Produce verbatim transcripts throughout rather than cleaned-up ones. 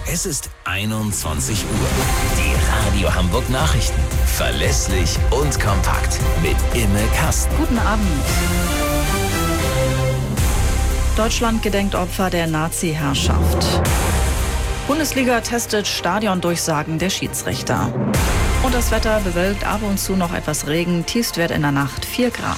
Es ist einundzwanzig Uhr. Die Radio Hamburg Nachrichten. Verlässlich und kompakt. Mit Imme Kasten. Guten Abend. Deutschland gedenkt Opfer der Nazi-Herrschaft. Bundesliga testet Stadiondurchsagen der Schiedsrichter. Und das Wetter bewölkt, ab und zu noch etwas Regen. Tiefstwert in der Nacht vier Grad.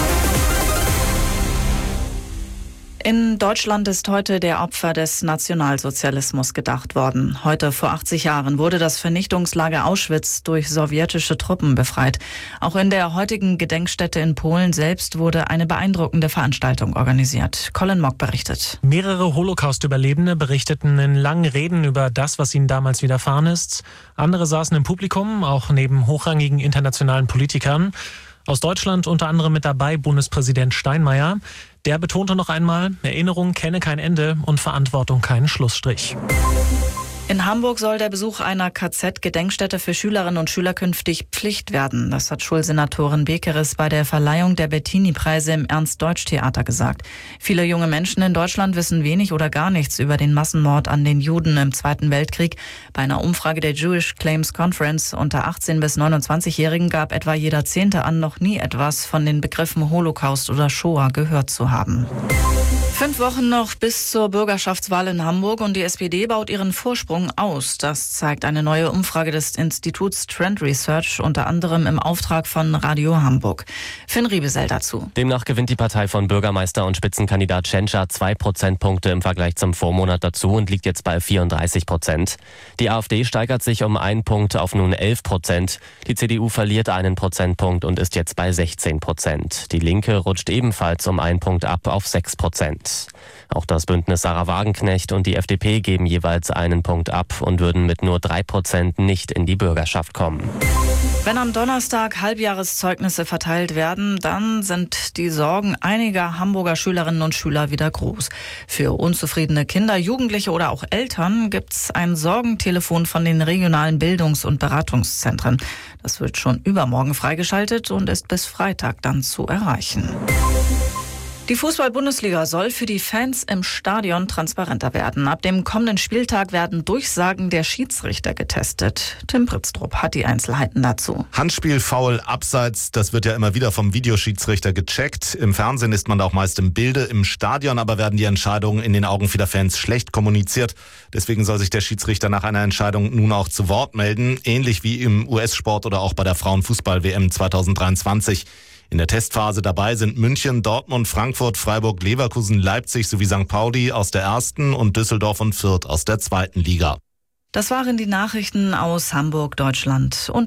In Deutschland ist heute der Opfer des Nationalsozialismus gedacht worden. Heute vor achtzig Jahren wurde das Vernichtungslager Auschwitz durch sowjetische Truppen befreit. Auch in der heutigen Gedenkstätte in Polen selbst wurde eine beeindruckende Veranstaltung organisiert. Colin Mock berichtet. Mehrere Holocaust-Überlebende berichteten in langen Reden über das, was ihnen damals widerfahren ist. Andere saßen im Publikum, auch neben hochrangigen internationalen Politikern. Aus Deutschland unter anderem mit dabei Bundespräsident Steinmeier. Der betonte noch einmal, Erinnerung kenne kein Ende und Verantwortung keinen Schlussstrich. In Hamburg soll der Besuch einer K Z-Gedenkstätte für Schülerinnen und Schüler künftig Pflicht werden. Das hat Schulsenatorin Bekeres bei der Verleihung der Bettini-Preise im Ernst-Deutsch-Theater gesagt. Viele junge Menschen in Deutschland wissen wenig oder gar nichts über den Massenmord an den Juden im Zweiten Weltkrieg. Bei einer Umfrage der Jewish Claims Conference unter achtzehn- bis neunundzwanzig-Jährigen gab etwa jeder Zehnte an, noch nie etwas von den Begriffen Holocaust oder Shoah gehört zu haben. Fünf Wochen noch bis zur Bürgerschaftswahl in Hamburg und die S P D baut ihren Vorsprung aus. Das zeigt eine neue Umfrage des Instituts Trend Research, unter anderem im Auftrag von Radio Hamburg. Finn Riebesell dazu. Demnach gewinnt die Partei von Bürgermeister und Spitzenkandidat Tschentscher zwei Prozentpunkte im Vergleich zum Vormonat dazu und liegt jetzt bei vierunddreißig Prozent. Die AfD steigert sich um einen Punkt auf nun elf Prozent. Die C D U verliert einen Prozentpunkt und ist jetzt bei sechzehn Prozent. Die Linke rutscht ebenfalls um einen Punkt ab auf sechs Prozent. Auch das Bündnis Sarah Wagenknecht und die F D P geben jeweils einen Punkt ab und würden mit nur drei Prozent nicht in die Bürgerschaft kommen. Wenn am Donnerstag Halbjahreszeugnisse verteilt werden, dann sind die Sorgen einiger Hamburger Schülerinnen und Schüler wieder groß. Für unzufriedene Kinder, Jugendliche oder auch Eltern gibt es ein Sorgentelefon von den regionalen Bildungs- und Beratungszentren. Das wird schon übermorgen freigeschaltet und ist bis Freitag dann zu erreichen. Die Fußball-Bundesliga soll für die Fans im Stadion transparenter werden. Ab dem kommenden Spieltag werden Durchsagen der Schiedsrichter getestet. Tim Pritztrup hat die Einzelheiten dazu. Handspiel, Foul, Abseits, das wird ja immer wieder vom Videoschiedsrichter gecheckt. Im Fernsehen ist man da auch meist im Bilde. Im Stadion aber werden die Entscheidungen in den Augen vieler Fans schlecht kommuniziert. Deswegen soll sich der Schiedsrichter nach einer Entscheidung nun auch zu Wort melden. Ähnlich wie im U S-Sport oder auch bei der Frauenfußball-W M zweitausenddreiundzwanzig. In der Testphase dabei sind München, Dortmund, Frankfurt, Freiburg, Leverkusen, Leipzig sowie Sankt Pauli aus der ersten und Düsseldorf und Fürth aus der zweiten Liga. Das waren die Nachrichten aus Hamburg, Deutschland und